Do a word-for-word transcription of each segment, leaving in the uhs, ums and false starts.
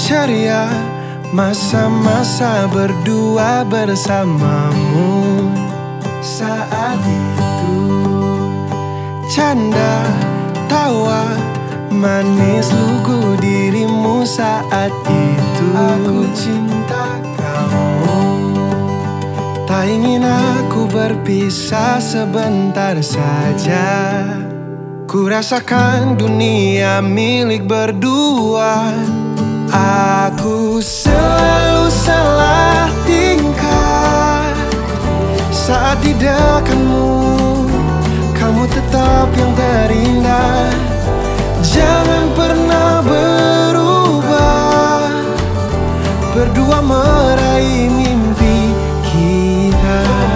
ceria masa-masa berdua bersamamu. Saat itu canda, tawa, manis lugu dirimu. Saat itu aku cinta kamu. Tak ingin aku berpisah sebentar saja. Ku rasakan dunia milik berdua. Aku selalu salah tingkah saat di dekatmu. Kamu tetap yang terindah. Jangan pernah berubah. Berdua meraih mimpi kita.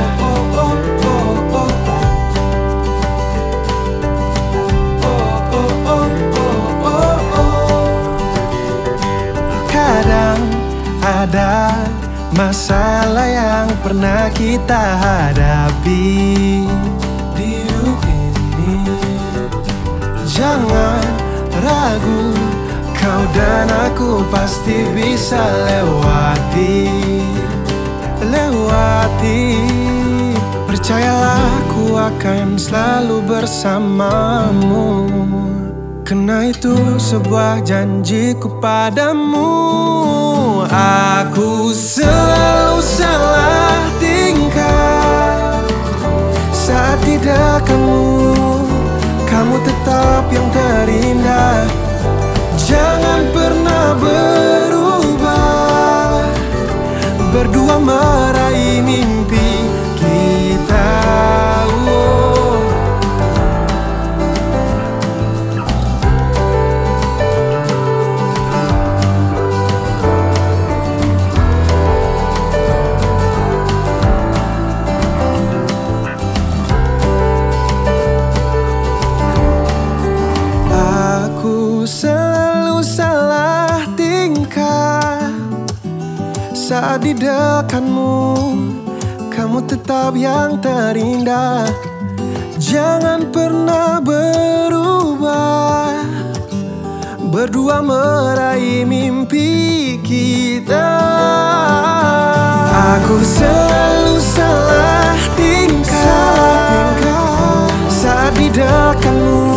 Kadang ada masalah yang pernah kita hadapi di hidup ini. Jangan ragu, kau dan aku pasti bisa lewati. Lewati. Percayalah, aku akan selalu bersamamu. Karena itu sebuah janjiku padamu. Aku selalu salah tingkah saat di dekatmu. Kamu tetap yang terindah. Jangan pernah berubah. Berdua meraih mimpi kita. Oh. Selalu salah tingkah saat di dekatmu. Kamu tetap yang terindah. Jangan pernah berubah. Berdua meraih mimpi kita. Aku selalu salah tingkah saat di dekatmu.